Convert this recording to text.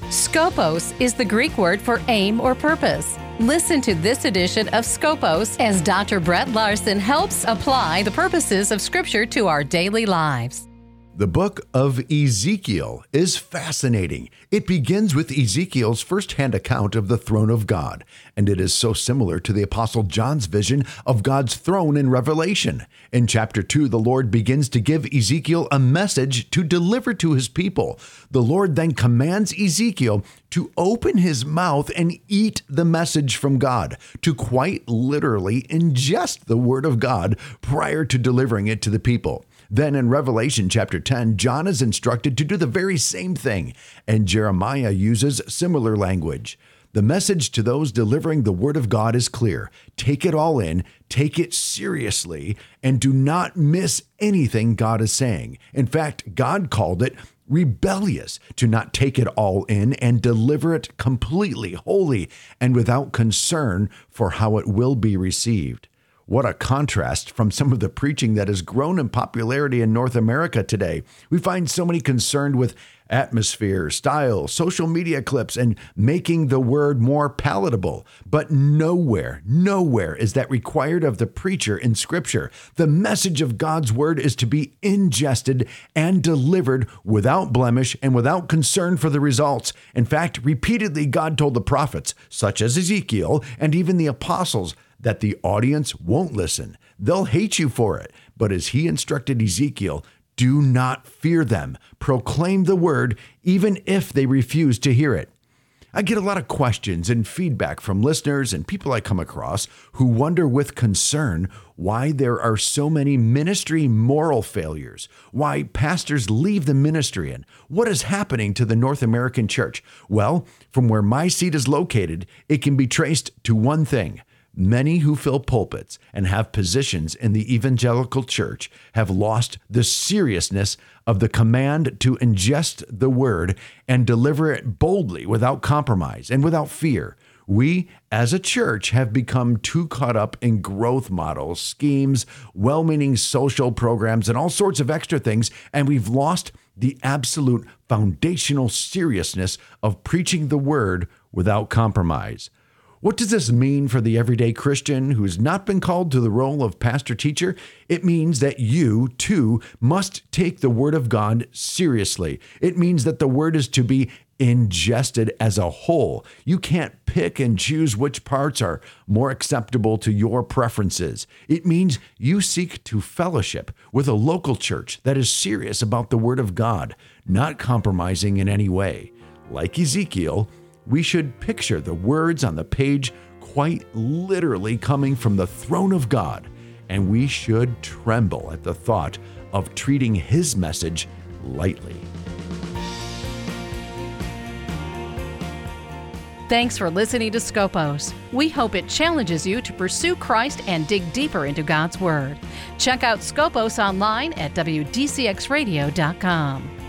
Scopos is the Greek word for aim or purpose. Listen to this edition of Scopos as Dr. Brett Larson helps apply the purposes of Scripture to our daily lives. The book of Ezekiel is fascinating. It begins with Ezekiel's first-hand account of the throne of God, and it is so similar to the Apostle John's vision of God's throne in Revelation. In chapter 2, the Lord begins to give Ezekiel a message to deliver to his people. The Lord then commands Ezekiel to open his mouth and eat the message from God, to quite literally ingest the word of God prior to delivering it to the people. Then in Revelation chapter 10, John is instructed to do the very same thing, and Jeremiah uses similar language. The message to those delivering the word of God is clear. Take it all in, take it seriously, and do not miss anything God is saying. In fact, God called it rebellious to not take it all in and deliver it completely, wholly, and without concern for how it will be received. What a contrast from some of the preaching that has grown in popularity in North America today. We find so many concerned with atmosphere, style, social media clips, and making the word more palatable. But nowhere is that required of the preacher in Scripture. The message of God's word is to be ingested and delivered without blemish and without concern for the results. In fact, repeatedly God told the prophets, such as Ezekiel and even the apostles, that the audience won't listen. They'll hate you for it. But as he instructed Ezekiel, do not fear them. Proclaim the word, even if they refuse to hear it. I get a lot of questions and feedback from listeners and people I come across who wonder with concern why there are so many ministry moral failures, why pastors leave the ministry, and what is happening to the North American church. Well, from where my seat is located, it can be traced to one thing. Many who fill pulpits and have positions in the evangelical church have lost the seriousness of the command to ingest the word and deliver it boldly without compromise and without fear. We, as a church, have become too caught up in growth models, schemes, well-meaning social programs, and all sorts of extra things, and we've lost the absolute foundational seriousness of preaching the word without compromise. What does this mean for the everyday Christian who has not been called to the role of pastor-teacher? It means that you, too, must take the Word of God seriously. It means that the Word is to be ingested as a whole. You can't pick and choose which parts are more acceptable to your preferences. It means you seek to fellowship with a local church that is serious about the Word of God, not compromising in any way. Like Ezekiel, we should picture the words on the page quite literally coming from the throne of God, and we should tremble at the thought of treating his message lightly. Thanks for listening to Scopos. We hope it challenges you to pursue Christ and dig deeper into God's Word. Check out Scopos online at WDCXradio.com.